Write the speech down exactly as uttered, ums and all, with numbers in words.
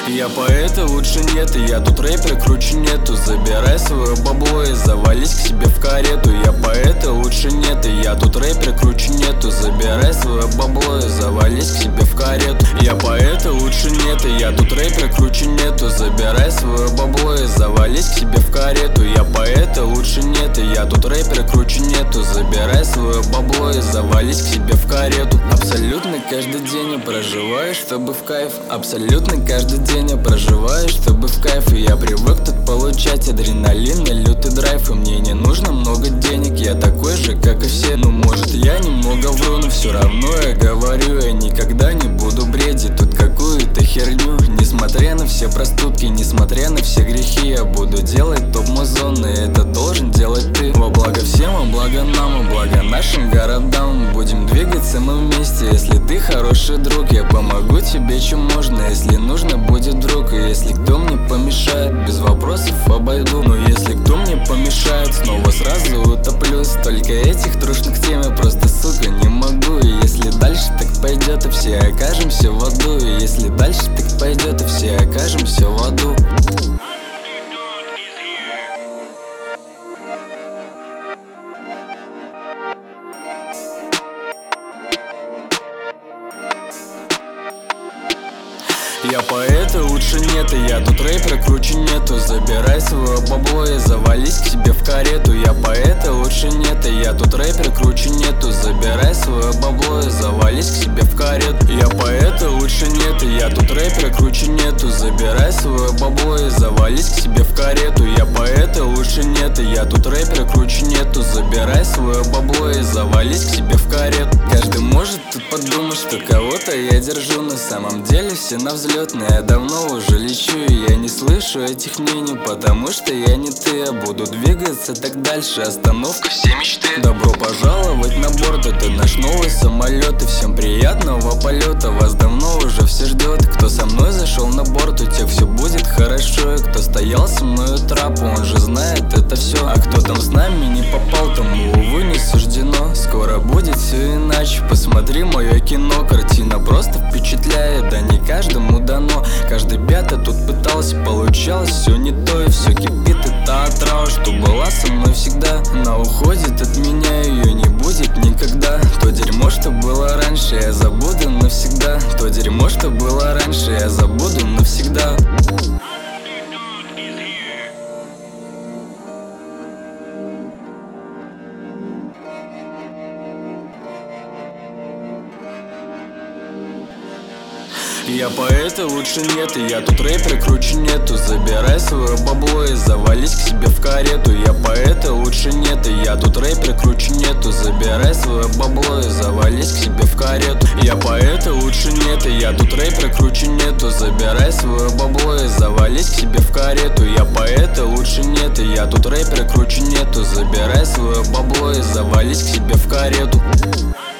Я поэт, и лучше нет, и я тут рэпер, круче нету. Забирай свое бабло и завались к себе в карету. Я поэт, и лучше нет, и я тут рэпер, круче нету. Забирай свое бабло и завались к себе в карету. Я поэт, и лучше нет, и я тут рэпер, круче нету. Забирай свое бабло и завались к себе в карету. Я поэт, и лучше нет, и я тут рэпер, круче нету. Забирай свое бабло и завались к себе в карету. Абсолютно каждый день я проживаю, чтобы в кайф. Абсолютно каждый день я проживаю, чтобы в кайф. И я привык тут получать адреналин и лютый драйв. И мне не нужно много денег, я такой же, как и все. Ну может я немного вру, но все равно я говорю. Я никогда не буду бредить тут какую-то херню. Несмотря на все проступки, несмотря на все грехи, я буду делать топ-музон, и это должен делать ты. Во благо всем, во благо нам, во благо нашим городам. Будем двигаться мы вместе, если ты хороший друг. Я помогу тебе, чем можно, если нужно будет друг. И если кто мне помешает, без вопросов обойду. Но если кто мне помешает, снова сразу утоплюсь. Только этих трушных тем я просто, сука, не могу. И если дальше так пойдет, и все окажемся в аду. И если дальше так пойдет, и все окажемся в аду. Я поэт, и лучше нет, и я тут рэпер, круче нету. Забирай свое бабло и завались к себе в карету. Я поэт, и лучше нет, и я тут рэпер, круче нету. Забирай свое бабло и завались к себе в карету. Я поэт, и лучше нет, и я тут рэпер, круче нету. Забирай свое бабло и завались к себе в карету. Я поэт, и лучше нет, и я тут рэпер, круче нету. Забирай свое бабло и завались к себе в карету. Каждый может тут подумать, что кого-то я держу. На самом деле все на взлет. Я давно уже лечу, и я не слышу этих мнений, потому что я не ты. Я буду двигаться так дальше, остановка все мечты. Добро пожаловать на борт, это наш новый самолет. И всем приятного полета, вас давно уже все ждет. Кто со мной зашел на борт, у тех все будет хорошо. И кто стоял со мной у трапа, он же знает это все. А кто там с нами не попал, тому, увы, не суждено. Скоро будет все иначе, посмотри мое кино. Картина просто впечатляет, да не каждому дано. Каждый бята тут пытался, получалось все не то. И все кипит, это отрава, что была со мной всегда. Она уходит от меня, ее не будет никогда. То дерьмо, что было раньше, я забуду навсегда. То дерьмо, что было раньше, я забуду навсегда. Я поэт, и лучше нет, и я тут рэпер, круче нету. Забирай свое бабло и завались к себе в карету. Я поэт, и лучше нет, и я тут рэпер, круче нету. Забирай свое бабло и завались к себе в карету. Я поэт, и лучше нет, и я тут рэпер, круче нету. Забирай свое бабло и завались к себе в карету. Я поэт, и лучше нет, и я тут рэпер, круче нету. Забирай свое бабло и завались к себе в карету.